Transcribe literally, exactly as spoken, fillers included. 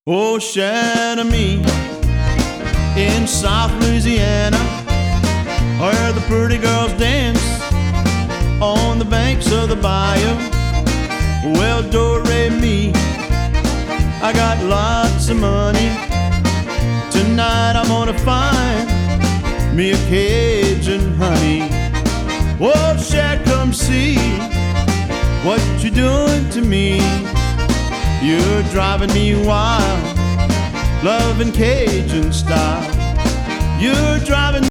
Oh, Chamonix in South Louisiana, where the pretty girls dance on the banks of the bayou. Well, do-re-mi, I got lots of money. Tonight I'm gonna find me a Cajun honey. Oh, Shad, come see what you're doing to me. You're driving me wild, loving Cajun style. You're driving